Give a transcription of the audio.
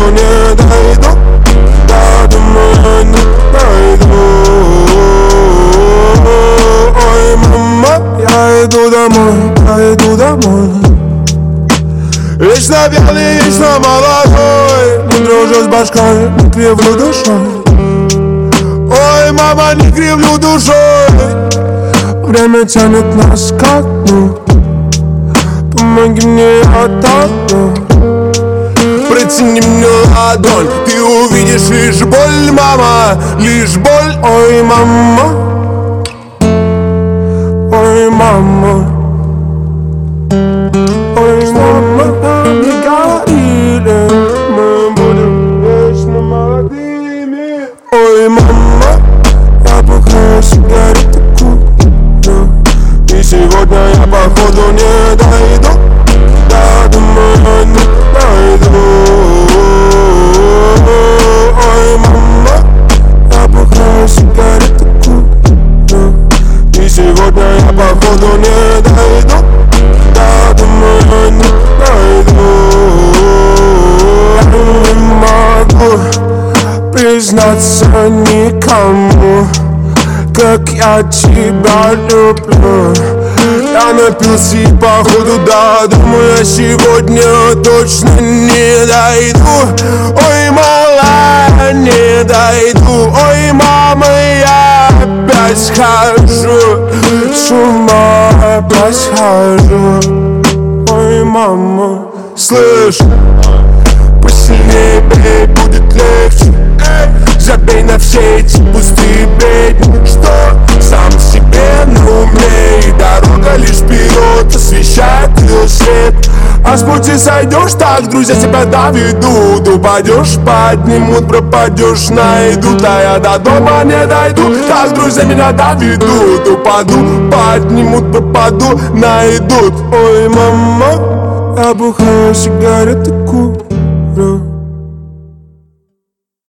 не дойду. Да, думаю, не дойду. Ой, мама, я иду домой, я иду домой. Вечно белый, вечно молодой, не дружу с башкой, не кривлю душой. Ой, мама, не кривлю душой. Время тянет нас ко дну. Помоги мне отдохнуть. Протяни мне ладонь, ты увидишь лишь боль, мама, лишь боль. Ой, мама, ой, мама, ой, мама, не говорили, мы будем вечно молодыми. Ой, мама, я бухаю сигареты, курю, и сегодня я походу не дойду. Да, думаю, не дойду. Ой, мама, я бухаю сигареты, курю, и сегодня я походу не дойду. Да, думаю, не дойду. Я не могу признаться никому, как я тебя люблю. Я напился и походу, да, думаю, я сегодня точно не дойду. Ой, малая, не дойду. Ой, мама, я опять схожу с ума, опять схожу. Ой, мама, слышь, посильнее бей, будет легче. Забей на все эти пустые бредни, что сам себе на уме, и дорога лишь вперед освещает ее свет. А с пути сойдешь, так друзья тебя доведут. Упадешь, поднимут, пропадешь, найдут. А я до дома не дойду, так друзья меня доведут. Упаду, поднимут, пропаду, найдут. Ой, мама, я бухаю сигареты, курю,